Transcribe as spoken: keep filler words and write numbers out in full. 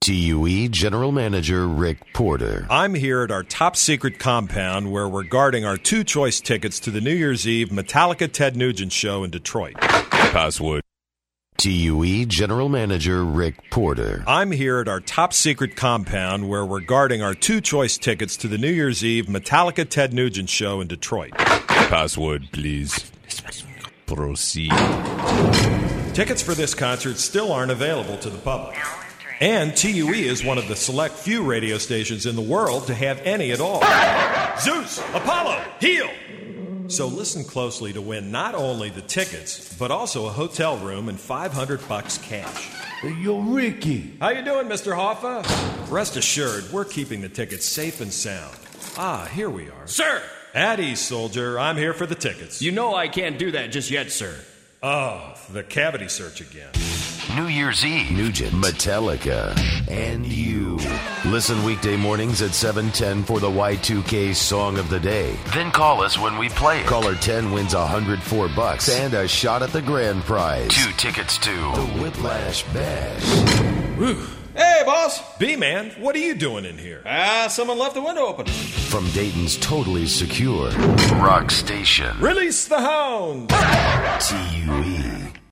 T U E General Manager Rick Porter. I'm here at our top secret compound where we're guarding our two choice tickets to the New Year's Eve Metallica Ted Nugent show in Detroit. Password. T U E General Manager Rick Porter. I'm here at our top secret compound where we're guarding our two choice tickets to the New Year's Eve Metallica Ted Nugent show in Detroit. Password, please. Proceed. Tickets for this concert still aren't available to the public. And T U E is one of the select few radio stations in the world to have any at all. Zeus, Apollo, heal! So listen closely to win not only the tickets, but also a hotel room and five hundred bucks cash. Hey, yo, Ricky. How you doing, Mister Hoffa? Rest assured, we're keeping the tickets safe and sound. Ah, here we are. Sir! At ease, soldier. I'm here for the tickets. You know I can't do that just yet, sir. Oh, the cavity search again. New Year's Eve, Nugent, Metallica, and you. Listen weekday mornings at seven ten for the Y two K Song of the Day. Then call us when we play it. Caller ten wins one hundred four bucks and a shot at the grand prize. Two tickets to the Whiplash Bash. Whew. Hey, boss! B-Man, what are you doing in here? Ah, uh, someone left the window open. From Dayton's totally secure rock station. Release the hound! T U E